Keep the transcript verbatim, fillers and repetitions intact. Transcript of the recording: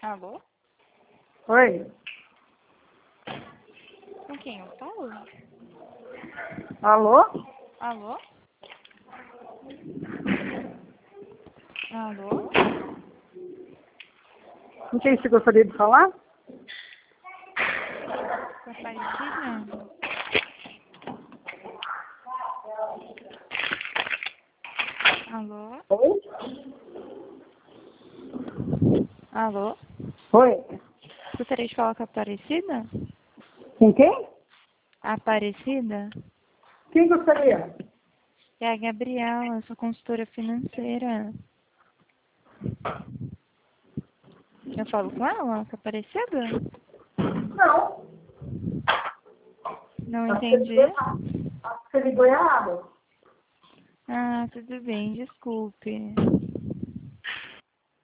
Alô? Oi. Com quem eu falo? Alô? Alô? Alô? Com quem você gostaria de falar? Com a Aparecida? Alô? Oi? Alô? Oi. Gostaria de falar com a Aparecida? Com quem? A Aparecida? Quem gostaria? É a Gabriela, sua consultora financeira. Eu falo com ela, com a Aparecida? Não. Não Acho que você entendi. ligou errado. Acho que você ligou errado. Ah, tudo bem, desculpe.